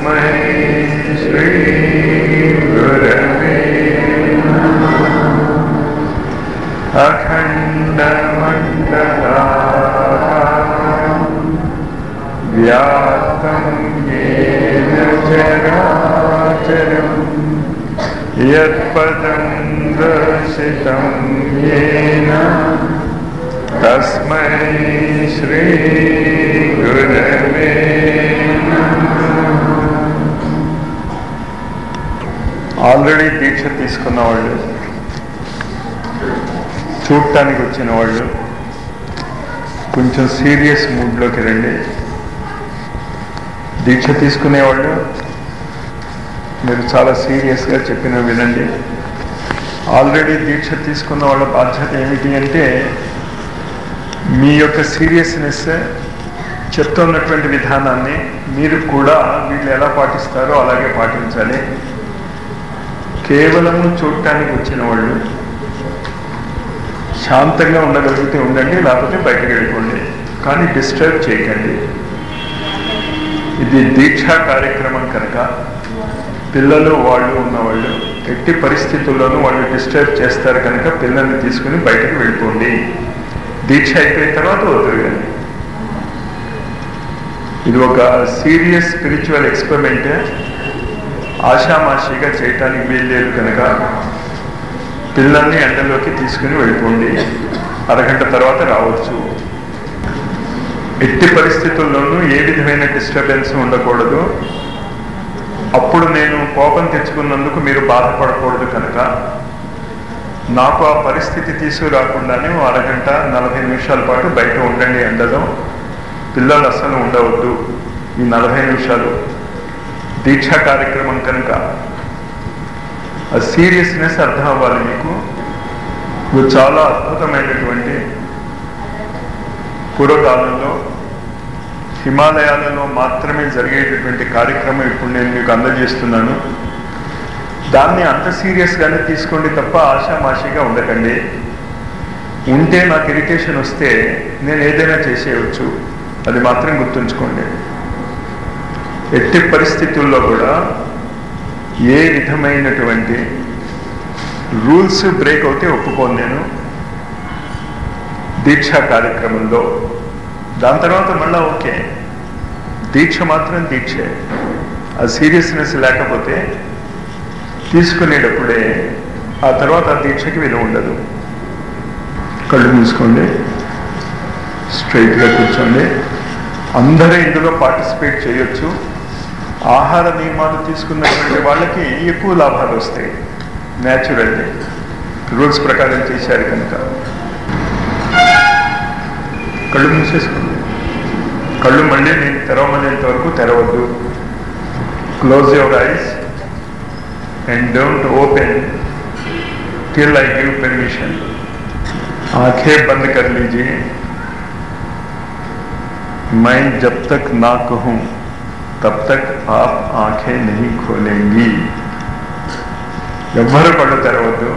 तस्मै श्री गुरवे नमः। अखण्डमण्डलाकारं व्याप्तं येन चराचरं यत्पदं दर्शितं येन तस्मै श्री गुरवे ఆల్రెడీ దీక్ష తీసుకున్న వాళ్ళు, చూడటానికి వచ్చిన వాళ్ళు కొంచెం సీరియస్ మూడ్లోకి రండి. దీక్ష తీసుకునేవాళ్ళు మీరు చాలా సీరియస్గా చెప్పిన వినండి. ఆల్రెడీ దీక్ష తీసుకున్న వాళ్ళ బాధ్యత ఏమిటి అంటే మీ యొక్క సీరియస్నెస్ చెప్తున్నటువంటి విధానాన్ని మీరు కూడా వీళ్ళు ఎలా పాటిస్తారో అలాగే పాటించాలి. కేవలము చూడటానికి వచ్చిన వాళ్ళు శాంతంగా ఉండగలిగితే ఉండండి, లేకపోతే బయటకు వెళ్ళిపోండి, కానీ డిస్టర్బ్ చేయకండి. ఇది దీక్షా కార్యక్రమం కనుక పిల్లలు వాళ్ళు ఉన్నవాళ్ళు ఎట్టి పరిస్థితుల్లోనూ వాళ్ళు డిస్టర్బ్ చేస్తారు కనుక పిల్లల్ని తీసుకుని బయటకు వెళ్ళిపోండి. దీక్ష అయిపోయిన తర్వాత వదిలేయండి. ఇది ఒక సీరియస్ స్పిరిచువల్ ఎక్స్పెరిమెంట్. ఆషామాషిగా చేయటానికి వీల్లేదు కనుక పిల్లల్ని ఎండలోకి తీసుకుని వెళ్ళిపోండి. అరగంట తర్వాత రావచ్చు. ఎట్టి పరిస్థితుల్లోనూ ఏ విధమైన డిస్టర్బెన్స్ ఉండకూడదు. అప్పుడు నేను కోపం తెచ్చుకున్నందుకు మీరు బాధపడకూడదు కనుక నాకు ఆ పరిస్థితి తీసుకురాకుండానే అరగంట 40 నిమిషాల పాటు బయట ఉండండి ఎండలో. పిల్లలు అస్సలు ఉండవద్దు. ఈ 40 నిమిషాలు దీక్షా కార్యక్రమం కనుక ఆ సీరియస్నెస్ అర్థం అవ్వాలి మీకు. ఇది చాలా అద్భుతమైనటువంటి పూర్వకాలంలో హిమాలయాలలో మాత్రమే జరిగేటటువంటి కార్యక్రమం ఇప్పుడు నేను మీకు అందజేస్తున్నాను. దాన్ని అంత సీరియస్గానే తీసుకోండి తప్ప ఆషామాషిగా ఉండకండి. ఉంటే నాకు ఇరిటేషన్ వస్తే నేను ఏదైనా చేసేయవచ్చు, అది మాత్రం గుర్తుంచుకోండి. ఎట్టి పరిస్థితుల్లో కూడా ఏ విధమైనటువంటి రూల్స్ బ్రేక్ అవుతే ఒప్పుకోను నేను దీక్షా కార్యక్రమంలో. దాని తర్వాత మళ్ళీ ఓకే, దీక్ష మాత్రం దీక్షే. ఆ సీరియస్నెస్ లేకపోతే తీసుకునేటప్పుడే ఆ తర్వాత ఆ దీక్షకి విలువ ఉండదు. కళ్ళు మూసుకోండి, స్ట్రైట్గా కూర్చోండి. అందరూ ఇందులో పార్టిసిపేట్ చేయొచ్చు. ఆహార నియమాలు తీసుకున్నటువంటి వాళ్ళకి ఎక్కువ లాభాలు వస్తాయి. న్యాచురల్లీ రూల్స్ ప్రకారం చేశారు కనుక. కళ్ళు మూసేసుకోండి. కళ్ళు మళ్ళీ నేను తెరవమనేంత వరకు తెరవద్దు. Close your eyes and don't open till I give permission. आंखें बंद कर लीजिए. मैं जब तक ना कहूं तब तक आप आंखें नहीं खोलेंगी. ఎవ్వరూ కళ్ళు తెరవద్దు.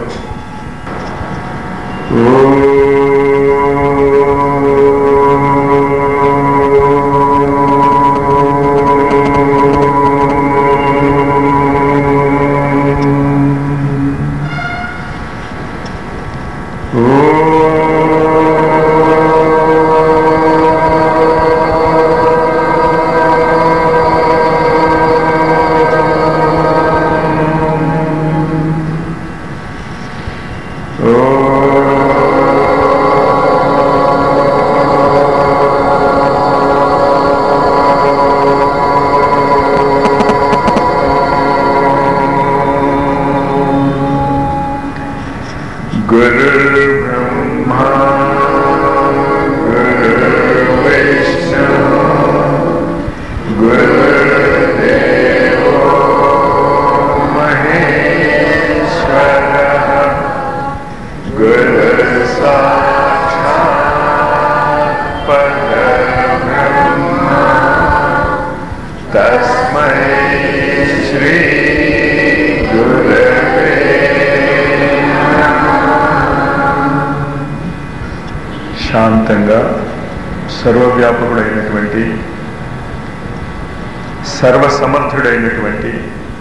శాంతంగా సర్వవ్యాపకుడైనటువంటి సర్వసమర్థుడైనటువంటి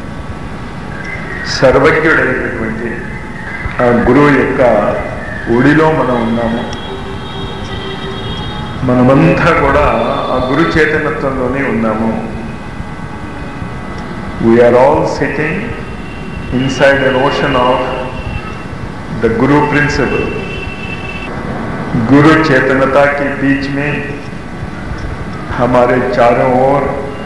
సర్వజ్ఞుడైనటువంటి ఆ గురువు యొక్క ఒడిలో మనం ఉన్నాము. మనమంతా కూడా ఆ గురు చైతన్యత్వంలోనే ఉన్నాము. We're all sitting inside an ocean of the guru principle. गुरु चैतन्यता के बीच में हमारे चारों ओर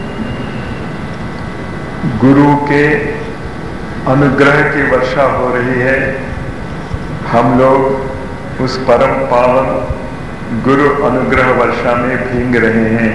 गुरु के अनुग्रह की वर्षा हो रही है. हम लोग उस परम पावन गुरु अनुग्रह वर्षा में भींग रहे हैं.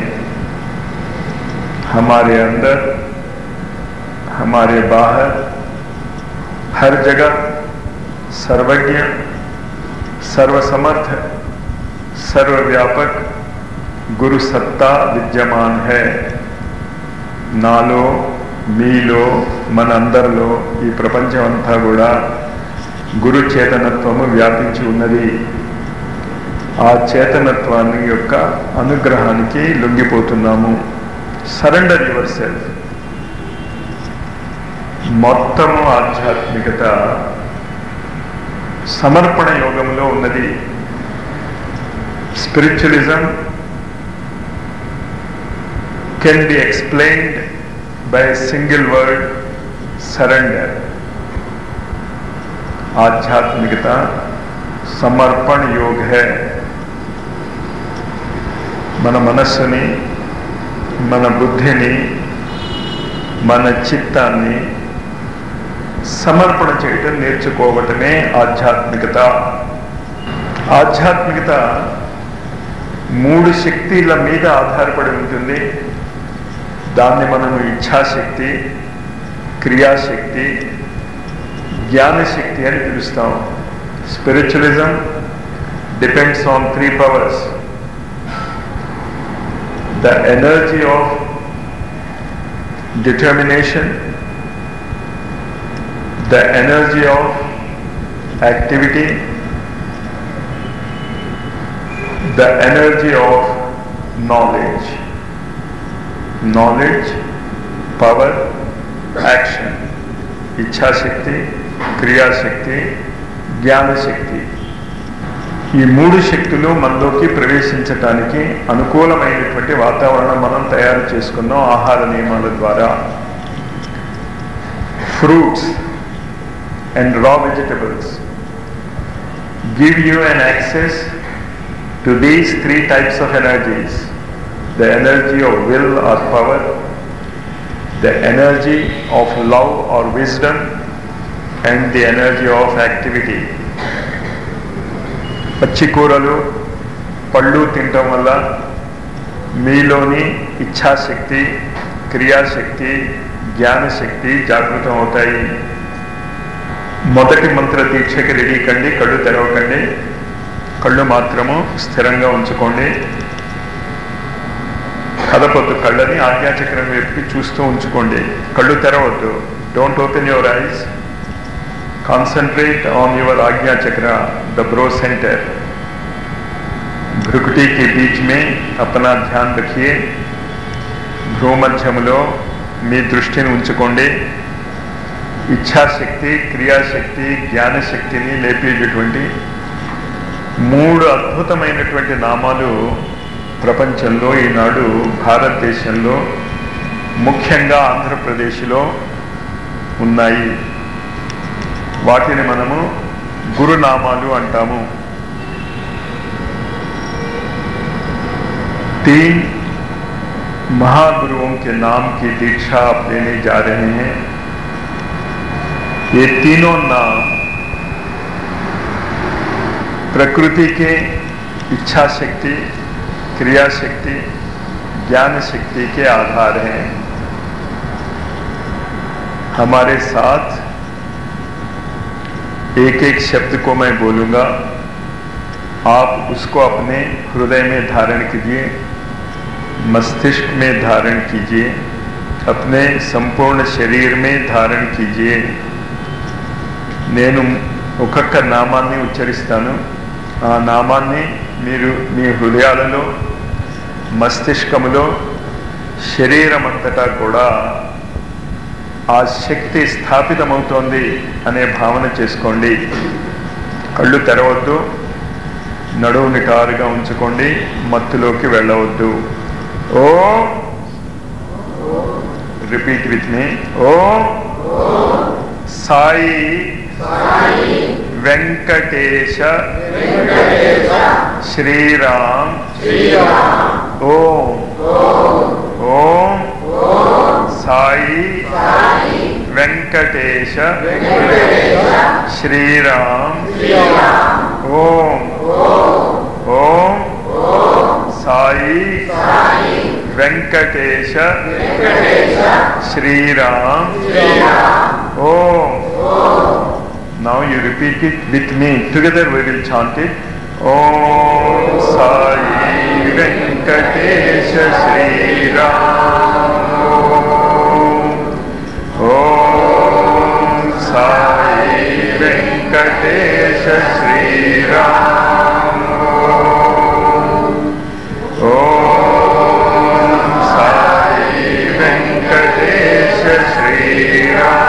हमारे अंदर, हमारे बाहर, हर जगह सर्वज्ञ, सर्वसमर्थ, सर्वव्यापक गुरु सत्ता विद्यमान है. నాలో మీలో మనందరిలో ఈ ప్రపంచం అంతా కూడా గురు చేతనత్వము వ్యాపించి ఉన్నది. ఆ చేతనత్వాన్ని యొక్క అనుగ్రహానికి లొంగిపోతున్నాము. Surrender your self. మొత్తము ఆధ్యాత్మికత సమర్పణ యోగంలో ఉన్నది. Spiritualism can be explained by a single word, surrender. आध्यात्मिकता समर्पण योग है. मन मनस्सुनी, मन बुद्धिनी, मन चित्ताన్ని సమర్పణ చేయటం నేర్చుకోవటమే ఆధ్యాత్మికత. ఆధ్యాత్మికత మూడు శక్తుల మీద ఆధారపడి ఉంటుంది. దాన్ని మనం ఇచ్ఛాశక్తి, క్రియాశక్తి, జ్ఞానశక్తి అని పిలుస్తాం. Spiritualism depends on 3 powers. The energy of determination, the energy of activity, the energy of knowledge. Knowledge, power, action. ఇచ్ఛాశక్తి, క్రియాశక్తి, జ్ఞానశక్తి. ఈ మూడు శక్తులు మనలోకి ప్రవేశించటానికి అనుకూలమైనటువంటి వాతావరణం మనం తయారు చేసుకున్నాం ఆహార నియమాల ద్వారా. Fruits and raw vegetables give you an access to these 3 types of energies. The energy of will or power, the energy of love or wisdom, and the energy of activity. పచ్చి కూరలు, పళ్ళు తినటం వల్ల మీలోని ఇచ్ఛాశక్తి, క్రియాశక్తి, జ్ఞానశక్తి జాగృతం అవుతాయి. మొదటి మంత్ర దీక్షకి రెడీ కండి. కళ్ళు తెరవకండి. కళ్ళు మాత్రము స్థిరంగా ఉంచుకోండి. కదపొద్దు. కళ్ళని ఆజ్ఞాచక్రం వైపుకి చూస్తూ ఉంచుకోండి. కళ్ళు తెరవద్దు. Don't open your eyes. Concentrate on your Ajna chakra, the brow centre. भ्रुकुटी के बीच में अपना ध्यान रखिए. భ్రూమధ్యములో మీ దృష్టిని ఉంచుకోండి. ఇచ్ఛాశక్తి, క్రియాశక్తి, జ్ఞానశక్తిని లేపేటటువంటి 3 అద్భుతమైనటువంటి నామాలు ప్రపంచంలో ఈనాడు భారతదేశంలో ముఖ్యంగా ఆంధ్రప్రదేశ్లో ఉన్నాయి. వాటిని మనము గురునామాలు అంటాము. 3 महागुरुओं के नाम की दीक्षा आप लेने जा रहे हैं. ये तीनों नाम प्रकृति के इच्छा शक्ति, क्रिया शक्ति, ज्ञान शक्ति के आधार हैं. हमारे साथ एक एक शब्द को मैं बोलूँगा, आप उसको अपने हृदय में धारण कीजिए, मस्तिष्क में धारण कीजिए, अपने संपूर्ण शरीर में धारण कीजिए. నేను ఒక్కొక్క నామాన్ని ఉచ్చరిస్తాను. ఆ నామాన్ని మీరు మీ హృదయాలలో, మస్తిష్కములో శరీరం అంతటా కూడా ఆ శక్తి స్థాపితమవుతోంది అనే భావన చేసుకోండి. కళ్ళు తెరవద్దు, నడువు నిటారుగా ఉంచుకోండి, మత్తులోకి వెళ్ళవద్దు. Om, repeat with me, Om Sai Venkatesha Sriram Om. Om Sai Venkatesha Sriram Om. Om Sai Venkatesha Sriram Om. Now you repeat it with me. Together we will chant it. Om Sai Venkatesha Shri Ram. Om Sai Venkatesha Shri Ram. Om Sai Venkatesha Shri Ram.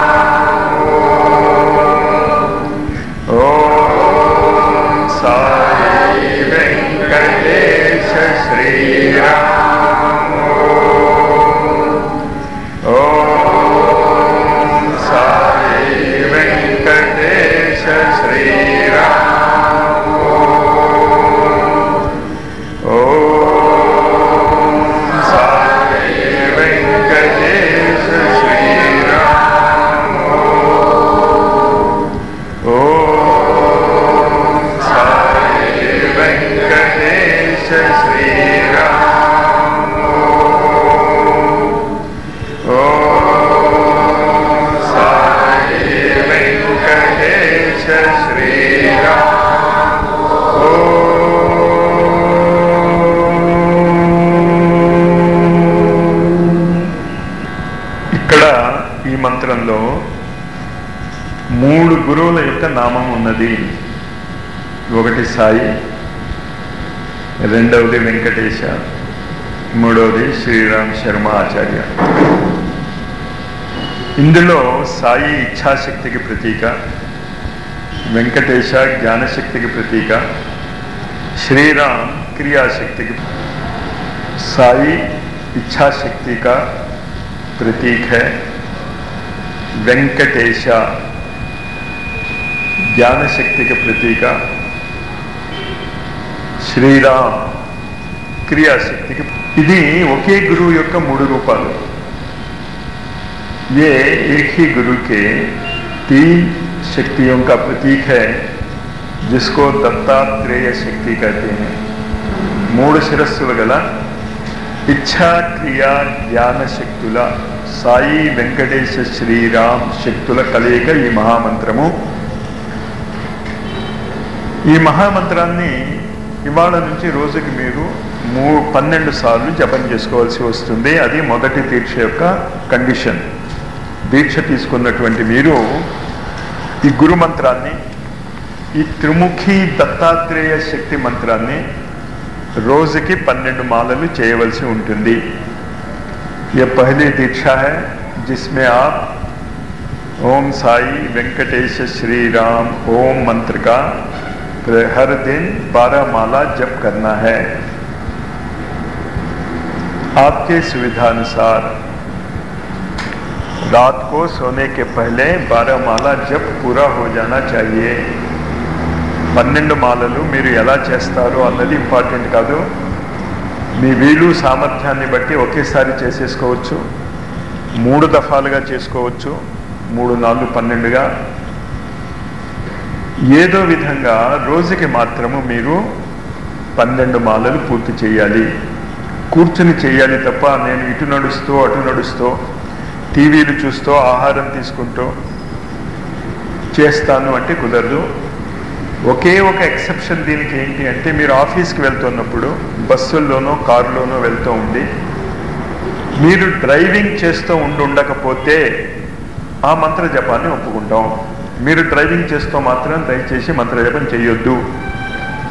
మంత్రంలో 3 గురువుల యొక్క నామం ఉన్నది. ఒకటి సాయి, రెండవది వెంకటేశ, మూడవది శ్రీరామ్ శర్మ ఆచార్య. ఇందులో సాయి ఇచ్ఛాశక్తికి ప్రతీక, వెంకటేశ జ్ఞానశక్తికి ప్రతీక, శ్రీరామ్ क्रियाशक्ति की। साई इच्छा शक्ति का प्रतीक है, वेंकटेश ज्ञान शक्ति के प्रतीक, श्रीराम क्रियाशक्ति के। इदी ओके गुरु योक्क मूडु रूपालु। ये एक ही गुरु के 3 शक्तियों का प्रतीक है, जिसको दत्तात्रेय शक्ति कहते हैं। 3 शिरस्सुलु गल इच्छा क्रिया ज्ञान शक्तुल साई वेंकटेश श्रीराम शक्तुल कलయిక ఈ మహామంత్రము। ఈ మహామంత్రాన్ని ఇవాళ నుంచి రోజుకి మీరు 12 సార్లు జపం చేసుకోవాల్సి వస్తుంది। అది మొదటి దీక్ష యొక్క కండిషన్। దీక్ష తీసుకున్నటువంటి మీరు ఈ గురు మంత్రాన్ని, ఈ త్రిముఖి దత్తాత్రేయ శక్తి మంత్రాన్ని రోజుకి 12 మాలలు చేయవలసి ఉంటుంది। ये पहली दीक्षा है जिसमें आप ओम साई वेंकटेश श्री राम ओम मंत्र का हर दिन 12 माला जप करना है। आपके सुविधानुसार रात को सोने के पहले 12 माला जप पूरा हो जाना चाहिए। 12 మాలలు మీరు ఎలా చేస్తారో అన్నది ఇంపార్టెంట్ కాదు। మీ వీలు సామర్థ్యాన్ని బట్టి ఒకేసారి చేసేసుకోవచ్చు, 3 దఫాలుగా చేసుకోవచ్చు, 3 4 12గా, ఏదో విధంగా రోజుకి మాత్రము మీరు 12 మాలలు పూర్తి చేయాలి। కూర్చుని చేయాలి తప్ప నేను ఇటు నడుస్తూ అటు నడుస్తూ టీవీలు చూస్తూ ఆహారం తీసుకుంటూ చేస్తాను అంటే కుదరదు। ఒకే ఒక ఎక్సెప్షన్ దీనికి ఏంటి అంటే, మీరు ఆఫీస్కి వెళ్తున్నప్పుడు బస్సుల్లోనో కారులోనో వెళ్తూ ఉండి మీరు డ్రైవింగ్ చేస్తూ ఉండకపోతే ఆ మంత్ర జపాన్ని ఒప్పుకుంటాం। మీరు డ్రైవింగ్ చేస్తూ మాత్రం దయచేసి మంత్ర జపం చేయొద్దు।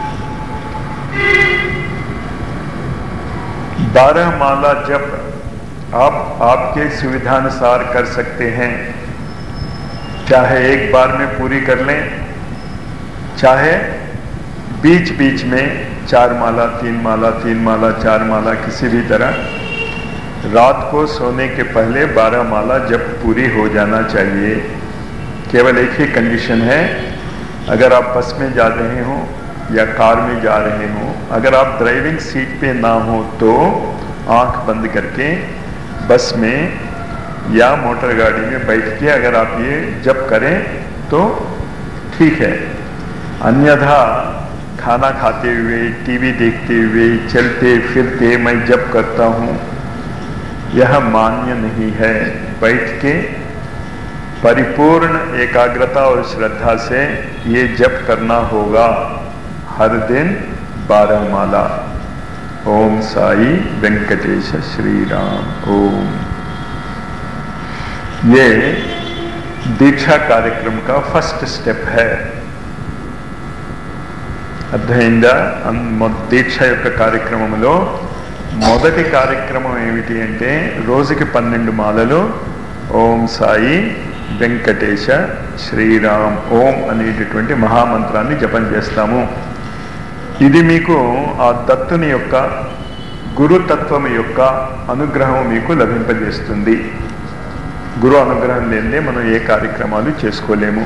12 माला जप आप आपके सुविधानुसार कर सकते हैं, चाहे एक बार में पूरी कर लें, चाहे बीच बीच में 4 माला 3 माला 3 माला 4 माला किसी भी तरह। रात को सोने के पहले 12 माला जब पूरी हो जाना चाहिए। केवल एक ही कंडीशन है, अगर आप बस में जा रहे हो या कार में जा रहे हो, अगर आप ड्राइविंग सीट पे ना हो तो आंख बंद करके बस में या मोटर गाड़ी में बैठ के अगर आप ये जप करें तो ठीक है। अन्यथा खाना खाते हुए, टीवी देखते हुए, चलते फिरते मैं जप करता हूँ, यह मान्य नहीं है। बैठ के परिपूर्ण एकाग्रता और श्रद्धा से ये जप करना होगा हर दिन 12 माला। ओम साई वेंकटेश श्री राम। ओम। ये दीक्षा कार्यक्रम का फर्स्ट स्टेप है। అర్థమైందా? దీక్ష యొక్క కార్యక్రమంలో మొదటి కార్యక్రమం ఏమిటి అంటే రోజుకి 12 మాలలు ఓం సాయి వెంకటేశ శ్రీరామ్ ఓం అనేటటువంటి మహామంత్రాన్ని జపం చేస్తాము. ఇది మీకు ఆ దత్తుని యొక్క గురుతత్వం యొక్క అనుగ్రహం మీకు లభింపజేస్తుంది. గురు అనుగ్రహం లేనిదే మనం ఏ కార్యక్రమాలు చేసుకోలేము.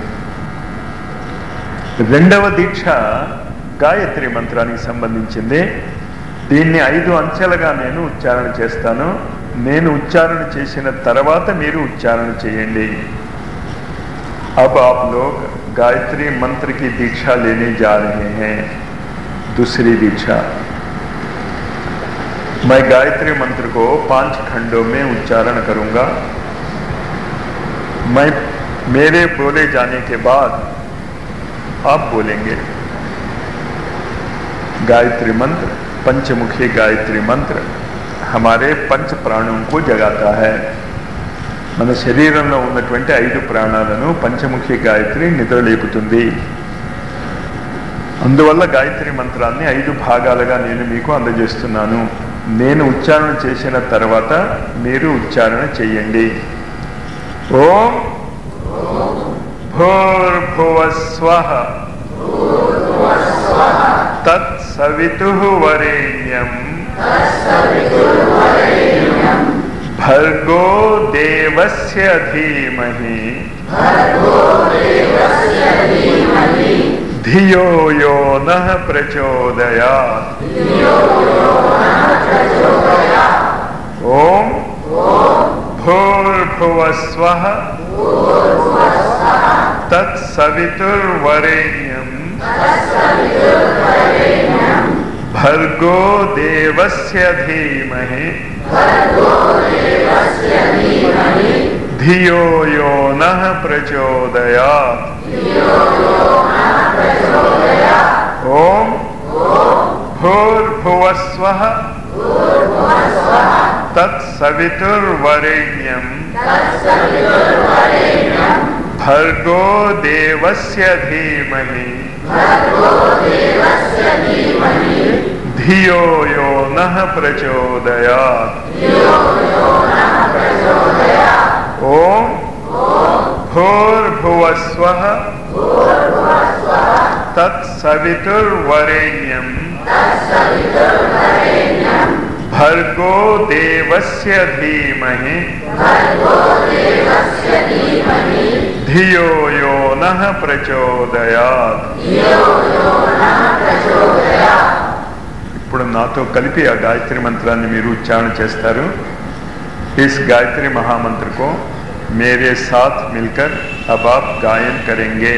రెండవ దీక్ష గాయత్రి మంత్రానికి సంబంధించింది. దీన్ని 5 అంచెలుగా నేను ఉచ్చారణ చేస్తాను. నేను ఉచ్చారణ చేసిన తర్వాత మీరు ఉచ్చారణ చేయండి. अब आप लोग गायत्री मंत्र की दीक्षा लेने जा रहे हैं, दूसरी दीक्षा। मैं गायत्री मंत्र को 5 खंडों में उच्चारण करूंगा। मैं मेरे बोले जाने के बाद आप बोलेंगे। गायत्री मंत्र, पंचमुखी गायत्री मंत्र हमारे 5 प्राणों को जगाता है। మన శరీరంలో ఉన్నటువంటి 5 ప్రాణాలను పంచముఖి గాయత్రి నిద్రలేపుతుంది. అందువల్ల గాయత్రి మంత్రాన్ని 5 భాగాలుగా నేను మీకు అందజేస్తున్నాను. నేను ఉచ్చారణ చేసిన తర్వాత మీరు ఉచ్చారణ చేయండి. ఓం భూర్భువస్వః తత్సవితుః వరేణ్యం भर्गो देवस्य धीमहि धियो यो नः प्रचोदयात्। ओम भूर्भुवस्वः तत्सवितुर्वरेण्यं भर्गो देवस्य धीमहि धियो यो नः प्रचोदयात्। ओम भूर्भुवस्वः तत्सवितुर्वरेण्यं भर्गो देवस्य धीमहि धियो यो नः प्रचोदयात्। ओम भूर्भुवस्वः तत्सवितुर्वरेण्यं भर्गो देवस्य धीमहि धियो यो नः प्रचोदयात्। ఇప్పుడు నాతో కలిపి ఆ గాయత్రి మంత్రాన్ని మీరు ఉచ్చారణ చేస్తారు. इस गायत्री महामंत्र को मेरे साथ मिलकर अब आप गायन करेंगे।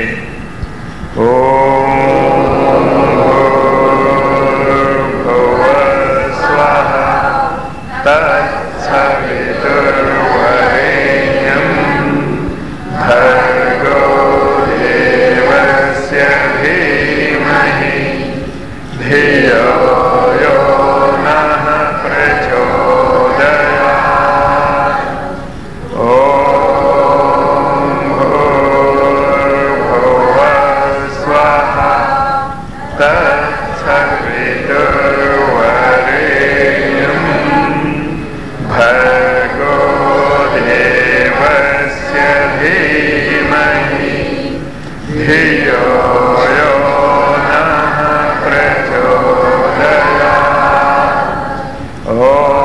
ओम भूर्भुवस्वः तत्सवितुर्वरेण्यं भर्गो देवस्य धीमहि धियो यो नः प्रचोदयात्। ओम भूर्भुवस्वः धीमहि धियो यो नः प्रचोदयात्। ॐ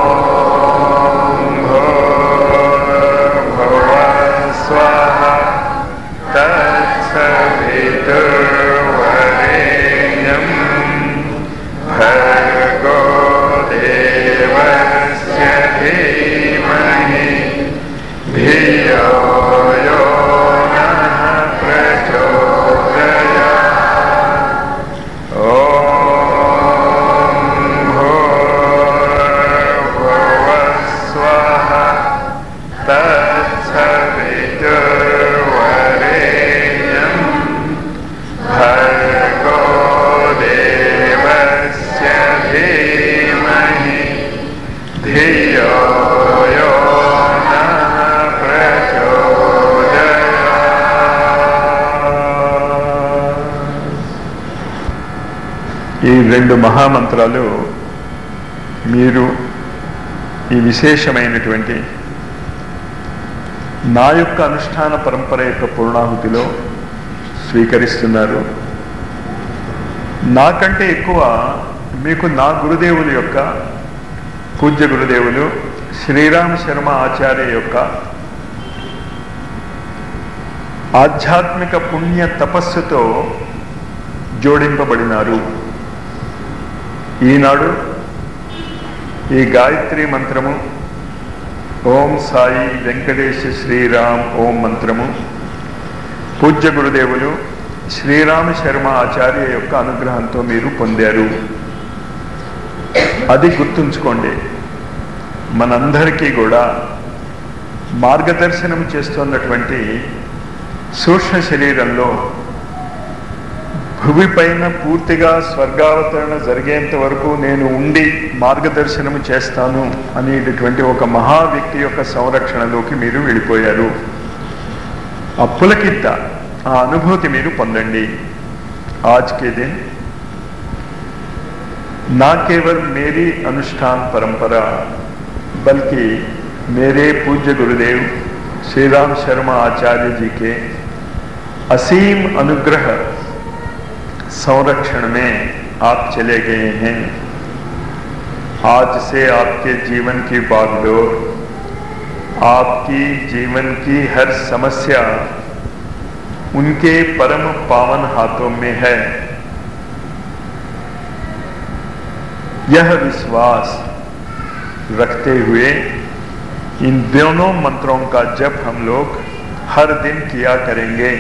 भूर्भुवः स्वः तत्सवितुर्वरेण्यं भर्गो देवस्य धीमहि धियो यो नः प्रचोदयात्। ॐ भूर्भुवः स्वः तत्सवितुर्वरेण्यं भर्गो देवस्य धीमहि धियो यो नः ప్రచోదయాత్। ఈ రెండు మహామంత్రాలు మీరు ఈ విశేషమైనటువంటి నా యొక్క అనుష్ఠాన పరంపర యొక్క పూర్ణాహుతిలో స్వీకరిస్తున్నారు. నాకంటే ఎక్కువ మీకు నా గురుదేవుల యొక్క పూజ్య గురుదేవులు శ్రీరామ శర్మ ఆచార్య యొక్క ఆధ్యాత్మిక పుణ్య తపస్సుతో జోడింపబడినారు. ఈనాడు ఈ గాయత్రి మంత్రము, ఓం సాయి వెంకటేశ శ్రీరామ్ ఓం మంత్రము పూజ్య గురుదేవులు శ్రీరామ శర్మ ఆచార్య యొక్క అనుగ్రహంతో మీరు పొందారు. అది గుర్తుంచుకోండి. మనందరికీ కూడా మార్గదర్శనం చేస్తున్నటువంటి సూక్ష్మ శరీరంలో భూమి పైన పూర్తిగా స్వర్గావతరణ జరిగేంత వరకు నేను ఉండి మార్గదర్శనము చేస్తాను అనేటటువంటి ఒక మహా వ్యక్తి యొక్క సంరక్షణలోకి మీరు వెళ్ళిపోయారు. ఆ పులకింత ఆ అనుభూతి మీరు పొందండి. आज के दिन ना केवल मेरी अनुष्ठान परंपरा बल्कि मेरे पूज्य गुरुदेव श्री राम शर्मा आचार्य जी के असीम अनुग्रह संरक्षण में आप चले गए हैं। आज से आपके जीवन की बागडोर, आपकी जीवन की हर समस्या उनके परम पावन हाथों में है। यह विश्वास रखते हुए इन दोनों मंत्रों का जप हम लोग हर दिन किया करेंगे।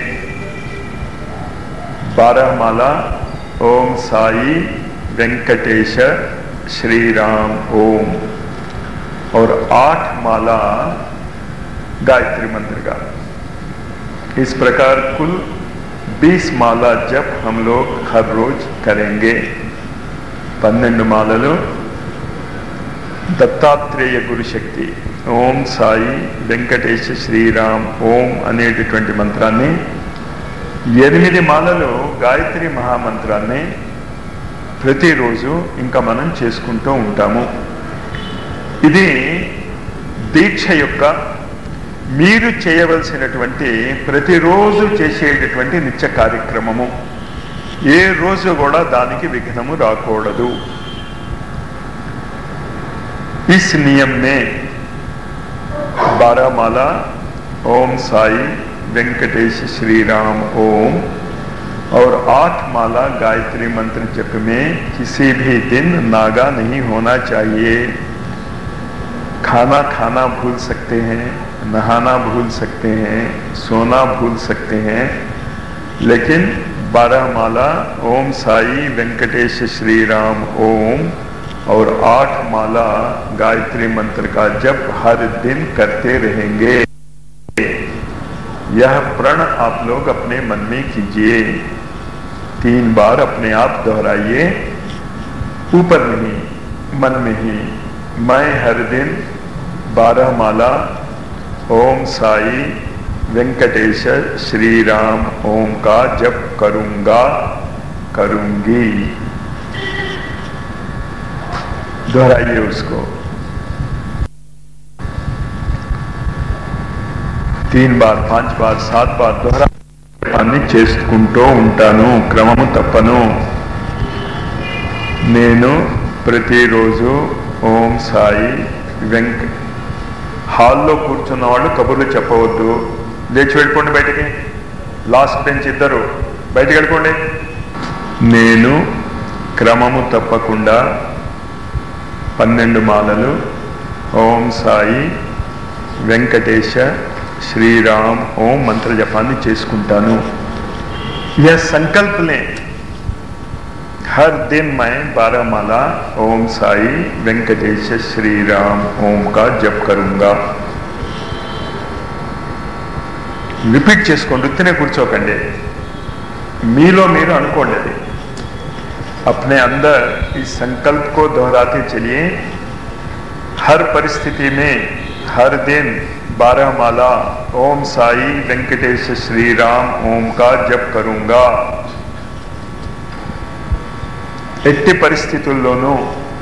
12 माला ओम साई वेंकटेश श्री राम ओम और 8 माला गायत्री मंत्र का। इस प्रकार कुल 20 माला जप हम लोग हर रोज करेंगे। 12 మాలలు దత్తాత్రేయ గురుశక్తి ఓం సాయి వెంకటేశ శ్రీరామ్ ఓం అనేటటువంటి మంత్రాన్ని, 8 మాలలు గాయత్రి మహామంత్రాన్ని ప్రతిరోజు ఇంకా మనం చేసుకుంటూ ఉంటాము. ఇది దీక్ష యొక్క మీరు చేయవలసినటువంటి ప్రతిరోజు చేసేటటువంటి నిత్య కార్యక్రమము. ఏ రోజు కూడా దానికి విఘ్నము రాకూడదు. इस नियम में 12 माला ओम साई वेंकटेश श्री राम ओम और 8 माला गायत्री मंत्र जप में किसी भी दिन नागा नहीं होना चाहिए। खाना खाना भूल सकते हैं, नहाना भूल सकते हैं, सोना भूल सकते हैं, लेकिन 12 माला ओम साई वेंकटेश श्री राम ओम और 8 माला गायत्री मंत्र का जप हर दिन करते रहेंगे। यह प्रण आप लोग अपने मन में कीजिए। 3 बार अपने आप दोहराइए, ऊपर नहीं मन में ही। मैं हर दिन 12 माला ओम साई वेंकटेश श्री राम ओम का जप करूंगा, करूंगी। दोहराइए उसको। 3 బార్ 5 బార్ 7 బార్ ద్వారా అన్ని చేసుకుంటూ ఉంటాను, క్రమము తప్పను. నేను ప్రతిరోజు ఓం సాయి హాల్లో కూర్చున్న వాళ్ళు కబుర్లు చెప్పవద్దు, లేచి వెళ్ళిపోండి బయటికి. లాస్ట్ బెంచ్ ఇద్దరు బయటికి వెళ్ళిపోండి. నేను క్రమము తప్పకుండా 12 మాలలు ఓం సాయి వెంకటేశ శ్రీరామ్ ఓం మంత్ర జపాన్ని చేసుకుంటాను. यह संकल्प लें, हर दिन मैं 12 माला ओम साई वेंकटेश श्री राम ओम का जप करूंगा. రిపీట్ చేసుకోండి, ఉత్తినే కూర్చోకండి, మీలో మీరు అనుకోండి. అది अपने अंदर इस संकल्प को दोहराते चलिए. हर परिस्थिति में हर दिन 12 माला ओम साई वेंकटेश श्री राम ओम का जप करूंगा. ఎట్టి పరిస్థితుల్లోనూ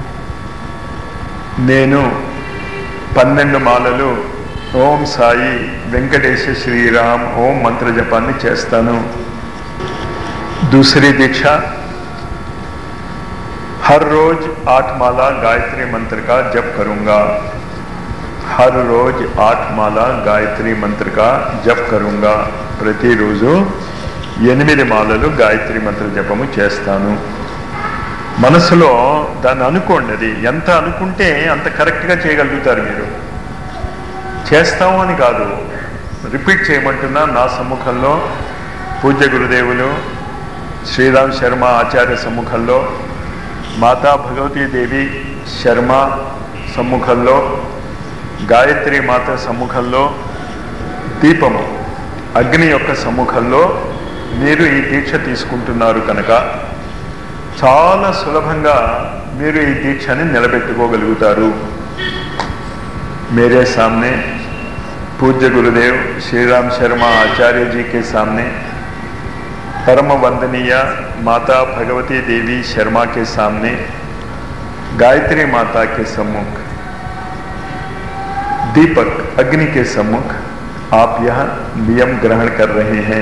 నేను 12 మాలలు ఓం సాయి వెంకటేశ శ్రీరామ్ ఓం మంత్ర జపాన్ని చేస్తాను. दूसरी दीक्षा, हर रोज 8 माला गायत्री मंत्र का जप करूंगा. हर रोज 8 माला गायत्री मंत्र का जप करूंगा. ప్రతిరోజు 8 మాలలు గాయత్రి మంత్ర జపము చేస్తాను. మనసులో దాన్ని అనుకోండి. అది ఎంత అనుకుంటే అంత కరెక్ట్గా చేయగలుగుతారు మీరు. చేస్తాము అని కాదు, రిపీట్ చేయమంటున్నా. నా సమ్ముఖంలో పూజ్య గురుదేవులు శ్రీరామ్ శర్మ ఆచార్య సమ్ముఖంలో, మాతా భగవతీ దేవి శర్మ సమ్ముఖంలో, గాయత్రి మాత సమ్ముఖంలో, దీపము అగ్ని యొక్క సమ్ముఖంలో మీరు ఈ దీక్ష తీసుకుంటున్నారు కనుక చాలా సులభంగా మీరు ఈ దీక్షని నిలబెట్టుకోగలుగుతారు. मेरे सामने पूज्य गुरुदेव श्रीराम शर्मा आचार्य जी के सामने, परम वंदनीय माता भगवती देवी शर्मा के सामने, गायत्री माता के सम्मुख, दीपक अग्नि के सम्मुख आप यह नियम ग्रहण कर रहे हैं.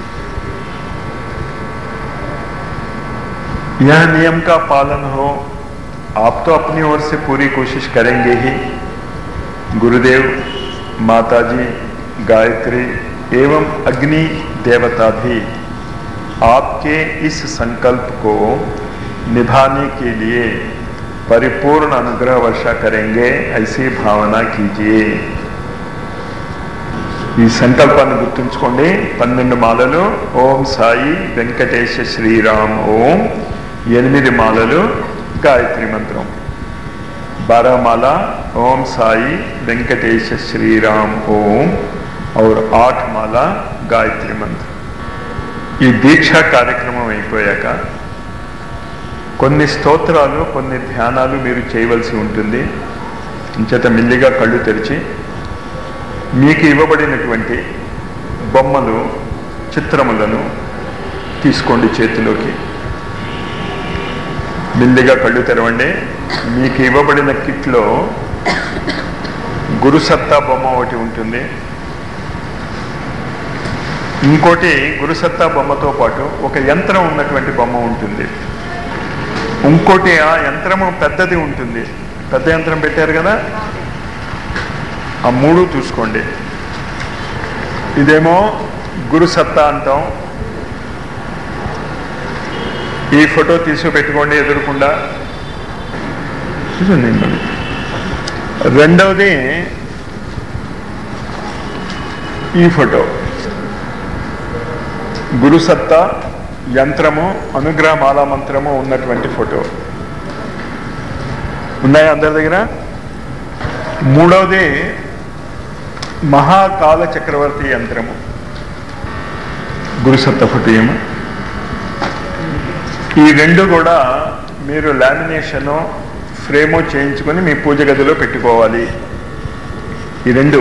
यह नियम का पालन हो. आप तो अपनी ओर से पूरी कोशिश करेंगे ही. गुरुदेव, माताजी, गायत्री एवं अग्नि देवता भी आपके इस संकल्प को निभाने के लिए परिपूर्ण अनुग्रह वर्षा करेंगे, ऐसी भावना कीजिए. ఈ సంకల్పాన్ని గుర్తుంచుకోండి. 12 మాలలు ఓం సాయి వెంకటేశ శ్రీరామ్ ఓం, 8 మాలలు గాయత్రి మంత్రం, 12 माला ओम साई वेंकटेश श्री राम ओम और 8 माला गायत्री मंत्र. ఈ దీక్షా కార్యక్రమం అయిపోయాక కొన్ని స్తోత్రాలు, కొన్ని ధ్యానాలు మీరు చేయవలసి ఉంటుంది. ఇంచేత మెల్లిగా కళ్ళు తెరిచి మీకు ఇవ్వబడినటువంటి బొమ్మలు, చిత్రములను తీసుకోండి చేతిలోకి. మెల్లిగా కళ్ళు తెరవండి. మీకు ఇవ్వబడిన కిట్లో గురుసత్తా బొమ్మ ఒకటి ఉంటుంది. ఇంకోటి గురుసత్తా బొమ్మతో పాటు ఒక యంత్రం ఉన్నటువంటి బొమ్మ ఉంటుంది. ఇంకోటి ఆ యంత్రము పెద్దది ఉంటుంది. పెద్ద యంత్రం పెట్టారు కదా, ఆ 3 చూసుకోండి. ఇదేమో గురుసత్తా అంటాం. ఈ ఫోటో తీసి పెట్టుకోండి ఎదురుకుండా. రెండవది ఈ ఫోటో, గురుసత్తా యంత్రము, అనుగ్రహ మాలా మంత్రము ఉన్నటువంటి ఫోటో. ఉన్నాయా అందరి దగ్గర? మూడవది మహాకాల చక్రవర్తి యంత్రము, గురుసత్తా ఫోటో ఏమో. ఈ 2 కూడా మీరు లామినేషను, ఫ్రేమో చేయించుకొని మీ పూజ గదిలో పెట్టుకోవాలి. ఈ 2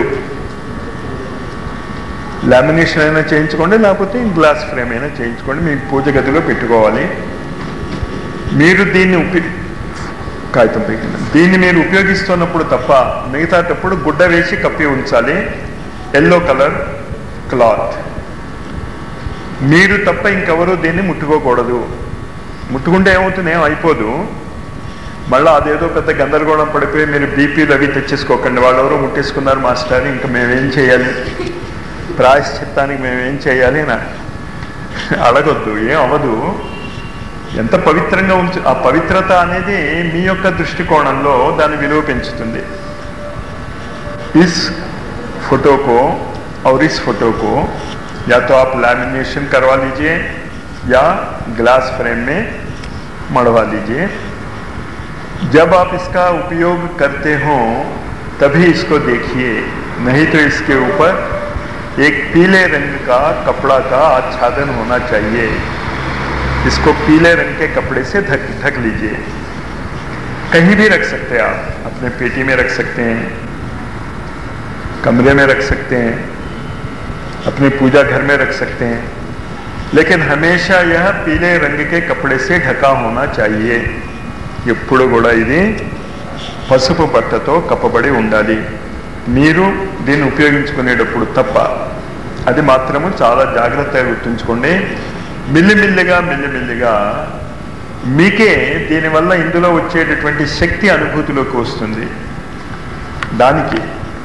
లామినేషన్ అయినా చేయించుకోండి, లేకపోతే గ్లాస్ ఫ్రేమ్ అయినా చేయించుకోండి, మీ పూజ గదిలో పెట్టుకోవాలి. మీరు దీన్ని కాగితం పెట్టిన దీన్ని మీరు ఉపయోగిస్తున్నప్పుడు తప్ప మిగతాటప్పుడు గుడ్డ వేసి కప్పి ఉంచాలి. Yellow colour cloth. మీరు తప్ప ఇంకెవరూ దీన్ని ముట్టుకోకూడదు. ముట్టుకుంటే ఏమవుతుంది, ఏం అయిపోదు. మళ్ళీ అదేదో పెద్ద గందరగోళం పడిపోయి మీరు బీపీలు అవి తెచ్చేసుకోకండి. వాళ్ళెవరో ముట్టేసుకున్నారు మాస్టర్, ఇంకా మేమేం చేయాలి, ప్రాయశ్చిత్తానికి మేమేం చేయాలి అని అడగొద్దు. ఏం అవ్వదు. ఎంత పవిత్రంగా ఆ పవిత్రత అనేది మీ యొక్క దృష్టికోణంలో దాని విలువ పెంచుతుంది. ఇస్ ఫోటోకో और इस फोटो को या तो आप लैमिनेशन करवा लीजिए या ग्लास फ्रेम में मढ़वा लीजिए. जब आप इसका उपयोग करते हो तभी इसको देखिए, नहीं तो इसके ऊपर एक पीले रंग का कपड़ा का आच्छादन होना चाहिए. इसको पीले रंग के कपड़े से ढक लीजिए. कहीं भी रख सकते हैं आप, अपने पेटी में रख सकते हैं, कमरे में रख सकते हैं, अपने पूजा घर में रख सकते हैं, लेकिन हमेशा यह पीले रंग के कपड़े से ढका होना चाहिए. ఎప్పుడు కూడా ఇది పసుపు బట్టతో కప్పబడి ఉండాలి. మీరు దీన్ని ఉపయోగించుకునేటప్పుడు తప్ప. అది మాత్రము చాలా జాగ్రత్తగా గుర్తుంచుకోండి. మెల్లిమెల్లిగా మీకే దీనివల్ల ఇందులో వచ్చేటటువంటి శక్తి అనుభూతిలోకి వస్తుంది. దానికి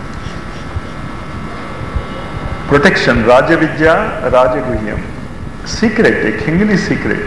ప్రొటెక్షన్, రాజవిద్య, రాజగుహ్యం, సీక్రెట్, కింగ్లీ సీక్రెట్.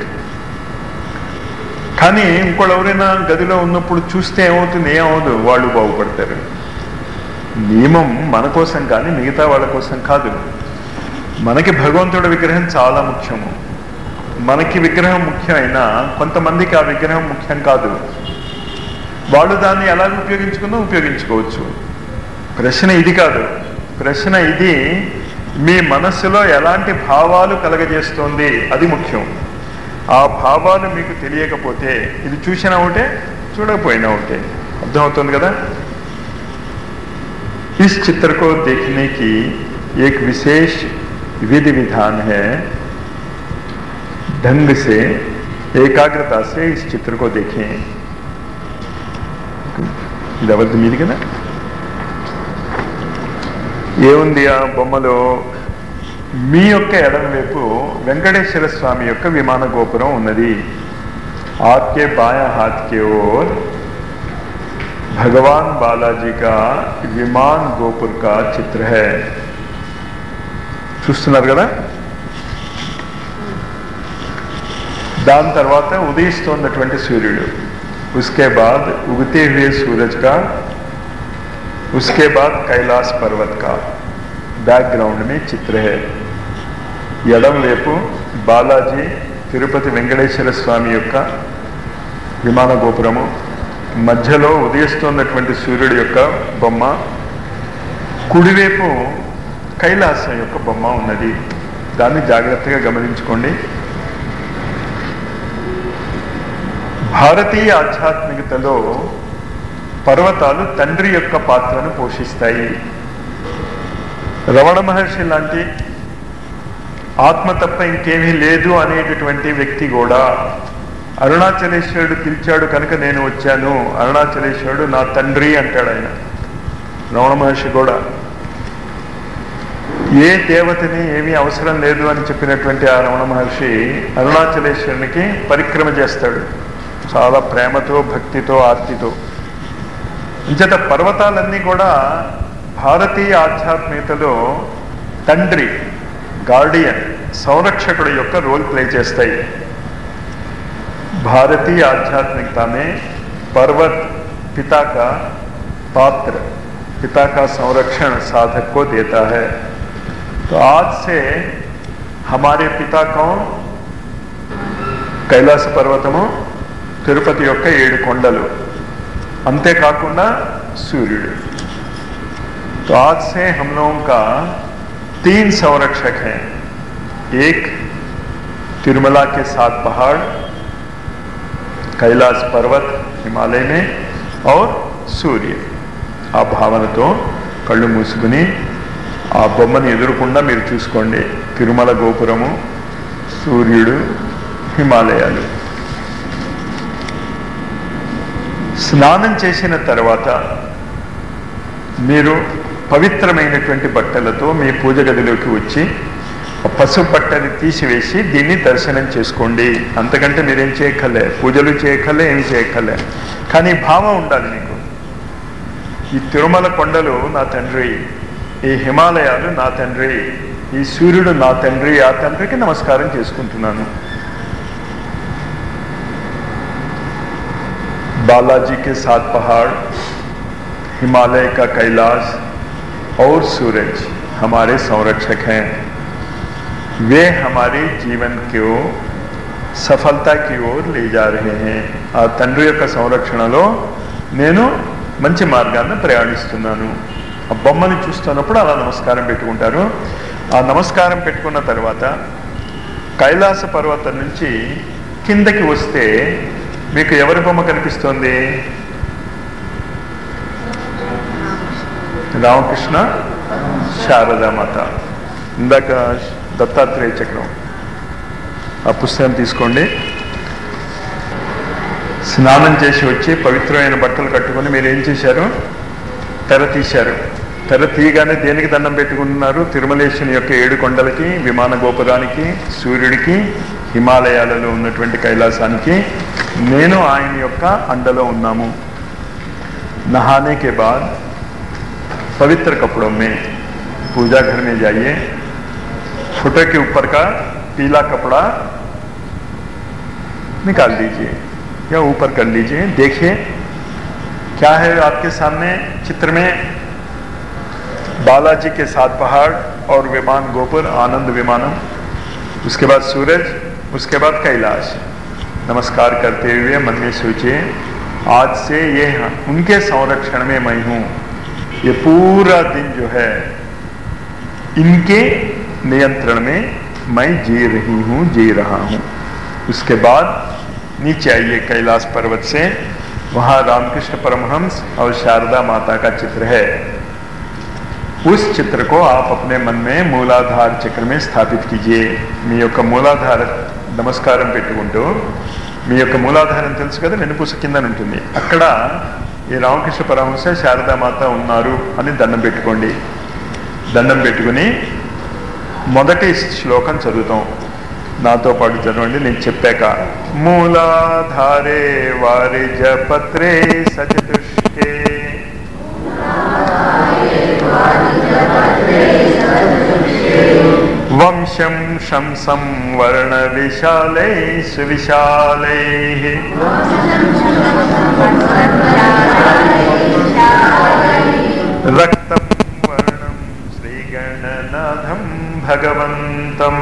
కానీ ఇంకోళ్ళు ఎవరైనా గదిలో ఉన్నప్పుడు చూస్తే ఏమవుతుంది, ఏమవుదు, వాళ్ళు బాగుపడతారు. నియమం మన కోసం కానీ మిగతా వాళ్ళ కోసం కాదు. మనకి భగవంతుడి విగ్రహం చాలా ముఖ్యము. మనకి విగ్రహం ముఖ్యమైనా కొంతమందికి ఆ విగ్రహం ముఖ్యం కాదు. వాళ్ళు దాన్ని ఎలా ఉపయోగించుకున్నా ఉపయోగించుకోవచ్చు. ప్రశ్న ఇది కాదు. ప్రశ్న ఇది, మీ మనస్సులో ఎలాంటి భావాలు కలగజేస్తోంది, అది ముఖ్యం. ఆ భావాలు మీకు తెలియకపోతే ఇది చూసినా ఒకటే, చూడకపోయినా ఒకటే. అర్థమవుతుంది కదా. इस चित्र को देखने की एक विशेष विधि विधान है. ढंग से, एकाग्रता से इस चित्र को देखें. ఇది ఎవరిది, మీది కదా. ఏముంది ఆ బొమ్మలో? మీ యొక్క ఎడమ వైపు వెంకటేశ్వర స్వామి యొక్క విమాన గోపురం ఉన్నది. आपके बायां हाथ की ओर भगवान बालाजी का विमान गोपुर का चित्र है. చూస్తున్నారు కదా. దాని తర్వాత ఉదయిస్తున్నటువంటి సూర్యుడు, उसके बाद उगते हुए सूरज का, उसके बाद कैलाश पर्वत का बैकग्राउंड में चित्र है. ఎడమ వైపు బాలాజీ, తిరుపతి వెంకటేశ్వర స్వామి యొక్క విమాన గోపురము, మధ్యలో ఉదయిస్తున్నటువంటి సూర్యుడి యొక్క బొమ్మ, కుడివైపు కైలాసం యొక్క బొమ్మ ఉన్నది. దాన్ని జాగ్రత్తగా గమనించుకోండి. భారతీయ ఆధ్యాత్మికతలో పర్వతాలు తండ్రి యొక్క పాత్రను పోషిస్తాయి. రమణ మహర్షి లాంటి ఆత్మ తప్ప ఇంకేమీ లేదు అనేటటువంటి వ్యక్తి కూడా అరుణాచలేశ్వరుడు పిలిచాడు కనుక నేను వచ్చాను, అరుణాచలేశ్వరుడు నా తండ్రి అంటాడు ఆయన. రమణ మహర్షి కూడా ఏ దేవతని ఏమీ అవసరం లేదు అని చెప్పినటువంటి ఆ రమణ మహర్షి అరుణాచలేశ్వరునికి పరిక్రమ చేస్తాడు చాలా ప్రేమతో, భక్తితో, ఆర్తితో. ఇంచేత పర్వతాలన్నీ కూడా భారతీయ ఆధ్యాత్మికతలో తండ్రి, गार्डियन, संरक्षकुడు యొక్క रोल प्ले చేస్తాయి. भारतीय आध्यात्मिकता में पर्वत पिता का पात्र, पिता का संरक्षण साधक को देता है. तो आज से हमारे पिता कौन? कैलास पर्वतము, తిరుపతి యొక్క 7 కొండలు, అంతేకాకుండా సూర్యుడు. तो आज से हम लोगों का 3 संरक्षक हैं. एक तिरुमला के 7 पहाड़, कैलाश पर्वत हिमालय में, और सूर्य. ఆ భావనతో కళ్ళు మూసుకుని ఆ బొమ్మని ఎదురుకుండా మీరు చూసుకోండి. తిరుమల గోపురము, సూర్యుడు, హిమాలయాలు. స్నానం చేసిన తర్వాత మీరు పవిత్రమైనటువంటి బట్టలతో మీ పూజ గదిలోకి వచ్చి పసుపు బట్టని తీసివేసి దీన్ని దర్శనం చేసుకోండి. అంతకంటే మీరేం చేయక్కర్లే, పూజలు చేయక్కర్లే, ఏమి చేయక్కర్లే. కానీ భావం ఉండాలి మీకు. ఈ తిరుమల కొండలు నా తండ్రి, ఈ హిమాలయాలు నా తండ్రి, ఈ సూర్యుడు నా తండ్రి, ఆ తండ్రికి నమస్కారం చేసుకుంటున్నాను. बालाजी के 7 पहाड़, हिमालय का कैलाश और सूरज हमारे संरक्षक हैं. वे हमारे जीवन को सफलता की ओर ले जा रहे हैं. ఆ తండ్రి యొక్క సంరక్షణలో నేను మంచి మార్గాన్ని ప్రయాణిస్తున్నాను. ఆ బొమ్మని చూస్తున్నప్పుడు అలా నమస్కారం పెట్టుకుంటారు. ఆ నమస్కారం పెట్టుకున్న తర్వాత కైలాస పర్వతం నుంచి కిందకి వస్తే మీకు ఎవరి బొమ్మ కనిపిస్తోంది? రామకృష్ణ, శారదామాత. ఇందాక దత్తాత్రేయ చక్రం. ఆ పుస్తకం తీసుకోండి. స్నానం చేసి వచ్చి పవిత్రమైన బట్టలు కట్టుకొని మీరు ఏం చేశారు? తెర తీశారు. తెర తీయగానే దేనికి దండం పెట్టుకుంటున్నారు? తిరుమలేశుని యొక్క 7 కొండలకి, విమాన గోపురానికి, సూర్యుడికి, హిమాలయాలలో ఉన్నటువంటి కైలాసానికి. నేను ఆయన యొక్క అండలో ఉన్నాము. नहाने के बाद पवित्र कपड़ों में पूजा घर में जाइए. फोटो के ऊपर का पीला कपड़ा निकाल दीजिए या ऊपर कर लीजिए. देखिए क्या है आपके सामने चित्र में? बालाजी के 7 पहाड़ और विमान गोपुर, आनंद विमानम, उसके बाद सूरज, उसके बाद कैलाश. नमस्कार करते हुए मन में सोचिए, आज से ये उनके संरक्षण में मैं हूँ. ये पूरा दिन जो है इनके नियंत्रण में मैं जी रही हूँ, जी रहा हूँ. उसके बाद नीचे आइए कैलाश पर्वत से. वहाँ रामकृष्ण परमहंस और शारदा माता का चित्र है. उस चित्र को आप अपने मन में मूलाधार चक्र में स्थापित कीजिए. మీ యొక్క మూలాధార నమస్కారం పెట్టుకుంటూ, మీ యొక్క మూలాధారం తెలుసు కదా, వెనుపూస కింద ఉంటుంది. అక్కడ ఈ రామకృష్ణ పరమహంస, శారదామాత ఉన్నారు అని దండం పెట్టుకోండి. దండం పెట్టుకుని మొదటి శ్లోకం చదువుతాం. నాతో పాటు చదవండి, నేను చెప్పాక. మూలాధారే వారిజ పత్రే సచతుష్కే వంశం శంసం వర్ణ విశాలై సువిశాలై రక్తం వర్ణం శ్రీగణనాథం భగవంతం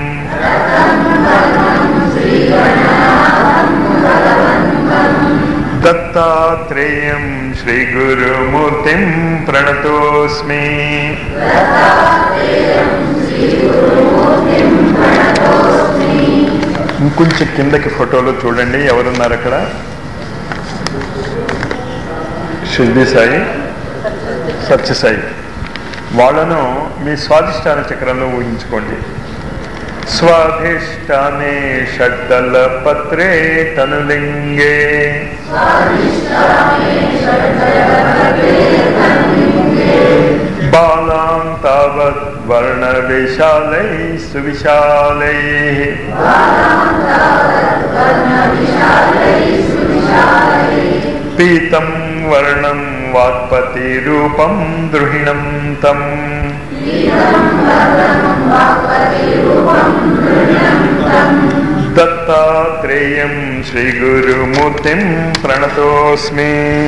దత్తాత్రేయం శ్రీ గురుమూర్తిం ప్రణతోస్మి. ఇంకొంచెం కిందకి ఫోటోలో చూడండి, ఎవరున్నారు అక్కడ? షిర్డీ సాయి, సత్యసాయి. వాళ్ళను మీ స్వాధిష్టాన చక్రంలో ఊహించుకోండి. స్వాధిష్టానే షడ్దల పత్రే తనులింగే బాలాం తావత్ వర్ణ విశాలై సువిశాలై పీతం వర్ణం వాక్పతి రూపం ద్రుహిణం తం దత్తాత్రేయం శ్రీ గురుమూర్తిం ప్రణతోస్మి.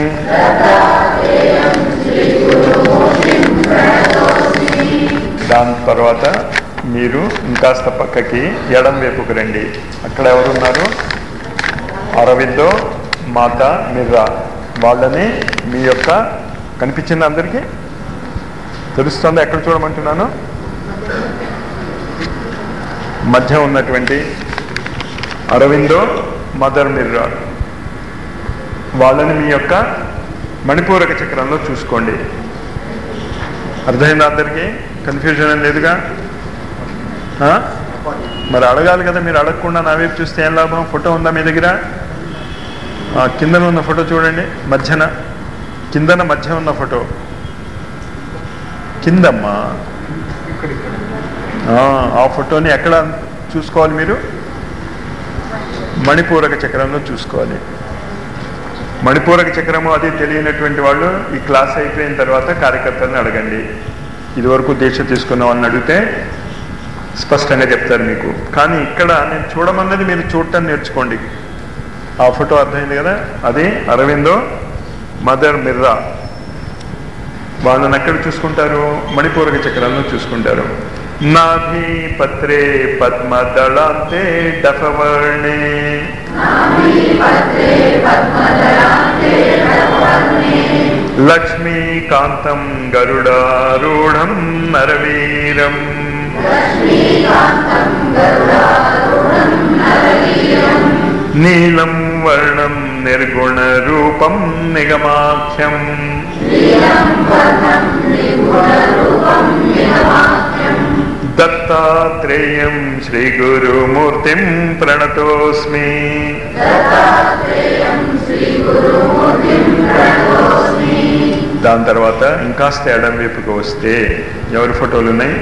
దాని తర్వాత మీరు ఇంకాస్త పక్కకి ఎడం వైపుకు రండి. అక్కడ ఎవరున్నారు? అరవిందో, మాత మిర్రా. వాళ్ళని మీ యొక్క కనిపించింది అందరికీ? తెలుస్తుంది ఎక్కడ చూడమంటున్నాను? మధ్య ఉన్నటువంటి అరవిందో, మదర్ మిర్రా, వాళ్ళని మీ యొక్క మణిపూరక చక్రంలో చూసుకోండి. అర్థమైంది అందరికీ? కన్ఫ్యూజన్ ఏం లేదుగా? మరి అడగాలి కదా, మీరు అడగకుండా నా వైపు చూస్తే ఏం లాభం? ఫోటో ఉందా మీ దగ్గర? కిందన ఉన్న ఫోటో చూడండి, మధ్యన కిందన మధ్య ఉన్న ఫోటో. కిందమ్మా. ఆ ఫోటోని ఎక్కడ చూసుకోవాలి మీరు? మణిపూరక చక్రంలో చూసుకోవాలి. మణిపూరక చక్రము అది తెలియనటువంటి వాళ్ళు ఈ క్లాస్ అయిపోయిన తర్వాత కార్యకర్తలను అడగండి. ఇదివరకు దీక్ష తీసుకున్న వాళ్ళని అడిగితే స్పష్టంగా చెప్తారు మీకు. కానీ ఇక్కడ నేను చూడమన్నది మీరు చూడటం నేర్చుకోండి. ఆ ఫోటో అర్థమైంది కదా, అది అరవిందో మదర్ మిర్రా. వాళ్ళని ఎక్కడ చూసుకుంటారు? మణిపూరక చక్రాలను చూసుకుంటారు. నాభి పత్రే పద్మదళాంతే డఫవర్ణే లక్ష్మీకాంతం గరుడారూఢం నరవీరం నీలం వర్ణం నిర్గుణ రూపం నిగమాఖ్యం దత్తాత్రేయం శ్రీ గురుమూర్తిం ప్రణతోస్మి. దాని తర్వాత ఇంకాస్త ఎడం వైపుకు వస్తే ఎవరి ఫోటోలు ఉన్నాయి?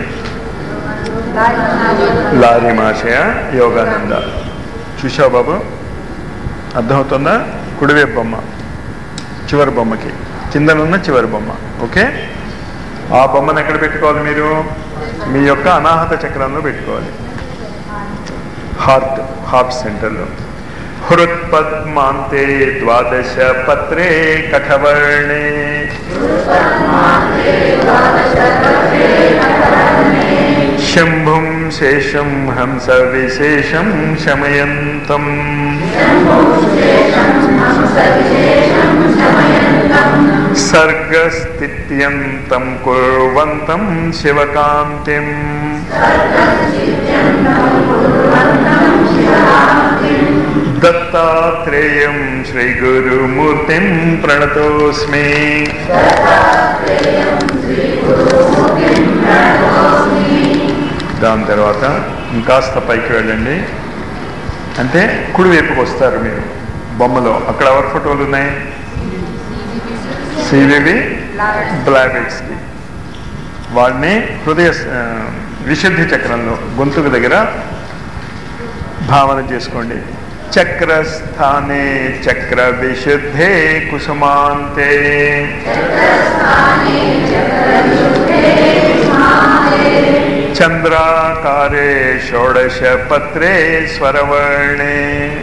లారీ మాషయ, యోగానంద. చూసావు బాబు, అర్థమవుతుందా? కుడివైపు బొమ్మ, చివరి బొమ్మకి కిందనున్న చివరి బొమ్మ. ఓకే, ఆ బొమ్మను ఎక్కడ పెట్టుకోవాలి మీరు? మీ యొక్క అనాహత చక్రంలో పెట్టుకోవాలి, హార్ట్ సెంటర్లో. హృత్పద్మాంతే ద్వాదశ పత్రే కఠవర్ణే శంభుం శేషం హంస విశేషం శమయంతం సర్గస్థిత్యంతం కుర్వంతం శివకాంతిం దత్తాత్రేయం శ్రీ గురుమూర్తిం ప్రణతోస్మి. దాని తర్వాత ఇంకాస్త పైకి వెళ్ళండి, అంటే కుడివైపుకి వస్తారు మీరు బొమ్మలో. అక్కడ ఎవరి ఫోటోలు ఉన్నాయి? సివివి బ్లావెట్స్కి. వాడిని హృదయ విశుద్ధి చక్రంలో గొంతుకు దగ్గర భావన చేసుకోండి. చక్రస్థానే చక్ర విశుద్ధే కుసుమాంతే చంద్రాకారే షోడశ పత్రే స్వరవర్ణే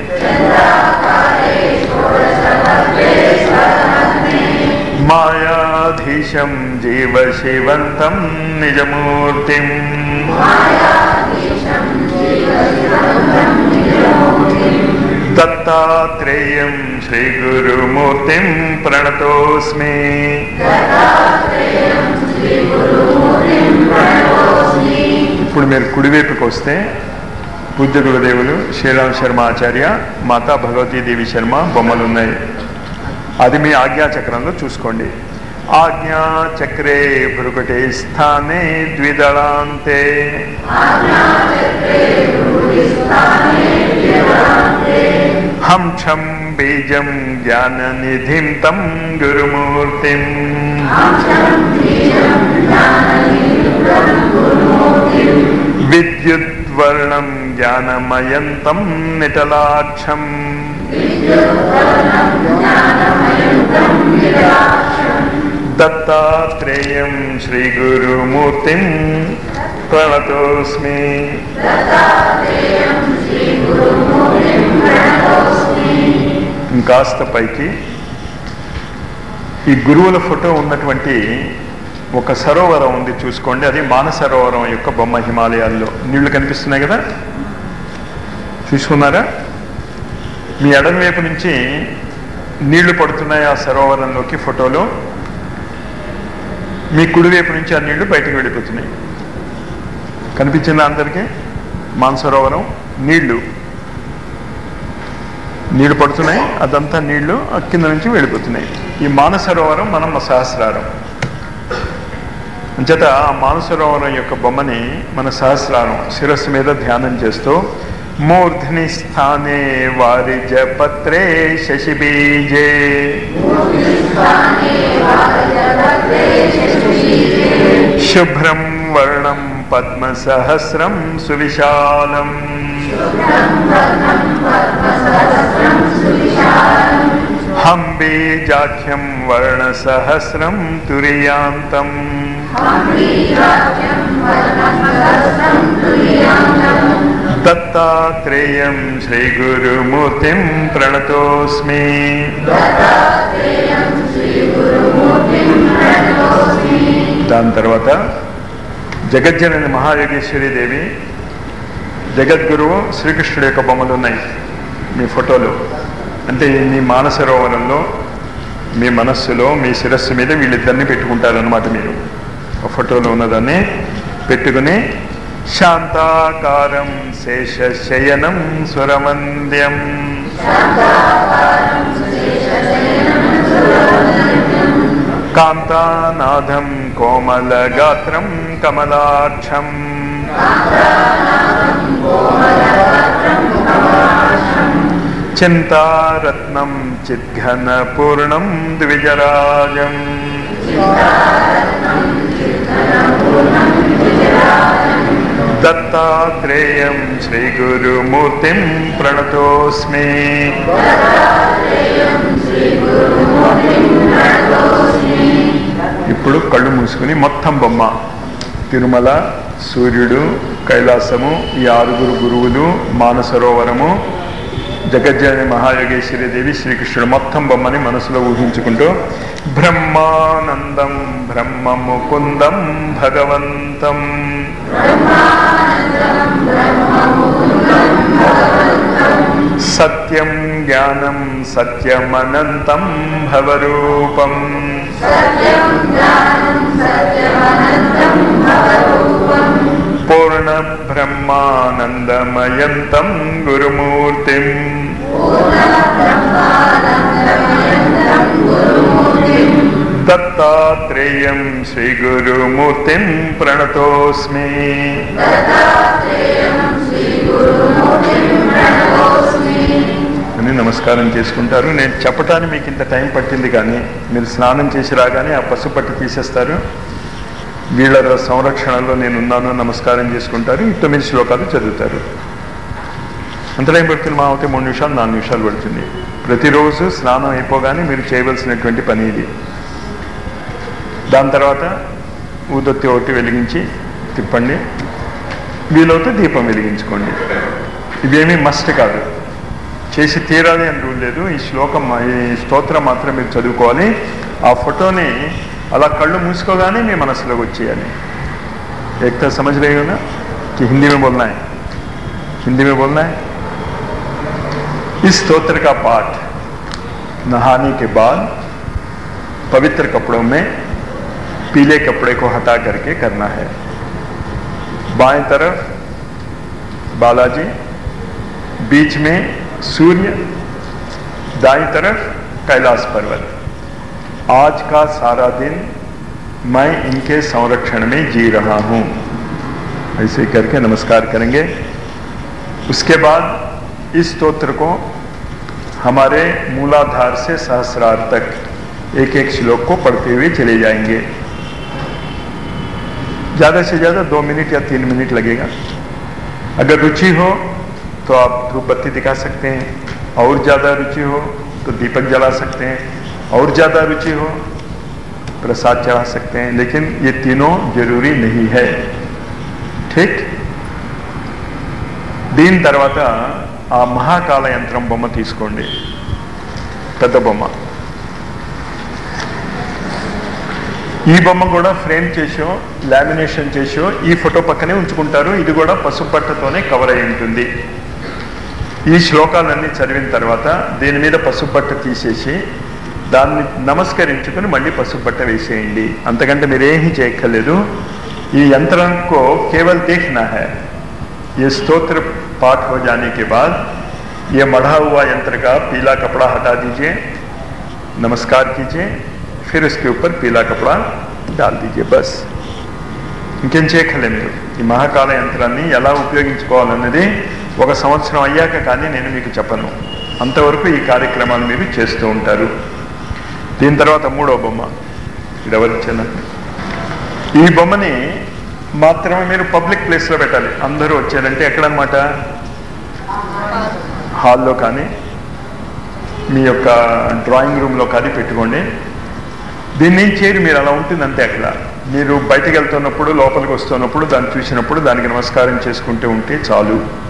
మాయాధీశం జీవశివంతం నిజమూర్తిం దత్తాత్రేయం శ్రీ గురుమూర్తిం ప్రణతోస్మి. ఇప్పుడు మీరు కుడివైపుకి వస్తే పూజ్య గురుదేవులు శ్రీరామ్ శర్మ ఆచార్య, మాతా భగవతీదేవి శర్మ బొమ్మలు ఉన్నాయి. అది మీ ఆజ్ఞాచక్రంలో చూసుకోండి. ఆజ్ఞాచక్రే భృకుటే స్థానే ద్విదళాంతే హంసం బీజం జ్ఞాననిధిం తం గురుమూర్తిం విద్యుద్వర్ణం జ్ఞానమయంతం నిటలాక్షం దత్తాత్రేయం శ్రీ గురుమూర్తిం ప్రణతోస్మి. ఇంకాస్త పైకి ఈ గురువుల ఫోటో ఉన్నటువంటి ఒక సరోవరం ఉంది, చూసుకోండి. అది మానసరోవరం యొక్క బొమ్మ. హిమాలయాల్లో నీళ్లు కనిపిస్తున్నాయి కదా, చూసుకున్నారా? మీ ఎడమ వైపు నుంచి నీళ్లు పడుతున్నాయి ఆ సరోవరంలోకి ఫోటోలో. మీ కుడివైపు నుంచి ఆ నీళ్లు బయటకు వెళ్ళిపోతున్నాయి. కనిపించిందా అందరికీ? మానసరోవరం నీళ్లు పడుతున్నాయి, అదంతా నీళ్లు కింద నుంచి వెళ్ళిపోతున్నాయి. ఈ మానసరోవరం మనం సహస్రారం అంచేత ఆ మానసరోవరం యొక్క బొమ్మని మన సహస్రారం శిరస్సు మీద ధ్యానం చేస్తూ मूर्धनि स्थाने वारिजपत्रे शशिबीजे शुभ्रं वर्णं पद्मसहस्रं सुविशालम् हम्बीजाख्यं वर्णसहस्रं तुरीयान्तम् दत्तात्रेयं श्रीगुरुमूर्तिं प्रणतोऽस्मि దాని తర్వాత జగజ్జనని మహాయోగేశ్వరి దేవి జగద్గురువు శ్రీకృష్ణుడి యొక్క బొమ్మలు ఉన్నాయి మీ ఫోటోలు. అంటే మీ మానసరోవరంలో మీ మనస్సులో మీ శిరస్సు మీద వీళ్ళిద్దరిని పెట్టుకుంటారనమాట. మీరు ఆ ఫోటోలో ఉన్నదాన్ని పెట్టుకుని శాంతాకారం శేషశయనం స్వరమంద్యం కాంతానాథం కోమలగాత్రం కమలాక్షం చింతారత్నం చిద్ఘనపూర్ణం ద్విజరాజం దత్తాత్రేయం శ్రీగురుమూర్తిం ప్రణతోస్మి. ఇప్పుడు కళ్ళు మూసుకుని మొత్తం బొమ్మ తిరుమల, సూర్యుడు, కైలాసము, ఈ 6 గురువులు, మానసరోవరము, జగజ్జనని మహాయోగేశ్వరి దేవి, శ్రీకృష్ణుడు మొత్తం బొమ్మని మనసులో ఊహించుకుంటూ బ్రహ్మానందం బ్రహ్మముకుందం భగవంతం సత్యం జ్ఞానం సత్యమనంతం భవరూపం పూర్ణ బ్రహ్మానందమయంతం గురుమూర్తిం దత్తాత్రేయం శ్రీగురుమూర్తిం ప్రణతోస్మి. అని నమస్కారం చేసుకుంటారు. నేను చెప్పటానికి మీకు ఇంత టైం పట్టింది, కానీ మీరు స్నానం చేసి రాగానే ఆ పసుపట్టు తీసేస్తారు. వీళ్ళ సంరక్షణలో నేనున్నాను, నమస్కారం చేసుకుంటారు. ఈ 9 శ్లోకాలు చదువుతారు. అంత టైం పడుతుంది. మా అయితే 3 నిమిషాలు 4 నిమిషాలు పడుతుంది. ప్రతిరోజు స్నానం అయిపోగానే మీరు చేయవలసినటువంటి పని ఇది. దాని తర్వాత ఊదొత్తి ఒకటి వెలిగించి తిప్పండి. వీలవుతే దీపం వెలిగించుకోండి. ఇవేమీ మస్ట్ కాదు, చేసి తీరాలి అని రూల్ లేదు. ఈ శ్లోకం, ఈ స్తోత్రం మాత్రం మీరు చదువుకోవాలి. ఆ ఫోటోని అలా కళ్ళు మూసుకోగానే మీ మనసులోకి వచ్చేయాలి. एक तो समझ रहे हो ना कि हिंदी में बोलना है, हिंदी में बोलना है. इस स्तोत्र का पाठ नहाने के बाद पवित्र कपड़ों में पीले कपड़े को हटा करके करना है. बाएं तरफ बालाजी, बीच में सूर्य, दाईं तरफ कैलाश पर्वत. आज का सारा दिन मैं इनके संरक्षण में जी रहा हूँ. ऐसे करके नमस्कार करेंगे. उसके बाद इस स्तोत्र को हमारे मूलाधार से सहस्रार तक एक एक श्लोक को पढ़ते हुए चले जाएंगे. ज़्यादा से ज़्यादा 2 मिनट या 3 मिनट लगेगा. अगर रुचि हो तो आप धूप बत्ती दिखा सकते हैं, और ज़्यादा रुचि हो तो दीपक जला सकते हैं, और ज़्यादा रुचि हो प्रसाद चढ़ा सकते हैं. लेकिन ये तीनों जरूरी नहीं है. ठीक. దీని తర్వాత ఆ మహాకాల యంత్రం బొమ్మ తీసుకోండి, పెద్ద బొమ్మ. ఈ బొమ్మ కూడా ఫ్రేమ్ చేసో లామినేషన్ చేసో ఈ ఫోటో పక్కనే ఉంచుకుంటారు. ఇది కూడా పసుపు బట్టతోనే కవర్ అయి ఉంటుంది. ఈ శ్లోకాలన్నీ చదివిన తర్వాత దీని మీద పసుపు బట్ట తీసేసి దాన్ని నమస్కరించుకుని మళ్ళీ పసుపు బట్ట వేసేయండి. అంతకంటే మీరేమీ చేయక్కర్లేదు. ఈ यंत्रण को केवल देखना है. ये स्तोत्र पाठ हो जाने के बाद ये मढ़ा हुआ यंत्र का पीला कपड़ा हटा दीजिए, नमस्कार कीजिए, फिर उसके ऊपर पीला कपड़ा डाल दीजिए. बस ఇంకేం చేయక్కర్లే మీరు. ఈ మహాకాల యంత్రాన్ని ఎలా ఉపయోగించుకోవాలన్నది 1 సంవత్సరం అయ్యాక కానీ నేను మీకు చెప్పను. అంతవరకు ఈ కార్యక్రమాలు మీరు చేస్తూ ఉంటారు. దీని తర్వాత 3వ బొమ్మ ఇది ఎవరిచ్చాను. ఈ బొమ్మని మాత్రమే మీరు పబ్లిక్ ప్లేస్లో పెట్టాలి. అందరూ వచ్చారంటే ఎక్కడనమాట, హాల్లో కానీ మీ యొక్క డ్రాయింగ్ రూమ్లో కానీ పెట్టుకోండి. దీన్ని చేయరు, మీరు అలా ఉంటుందంటే అక్కడ మీరు బయటికి వెళ్తున్నప్పుడు లోపలికి వస్తున్నప్పుడు దాన్ని చూసినప్పుడు దానికి నమస్కారం చేసుకుంటూ ఉంటే చాలు.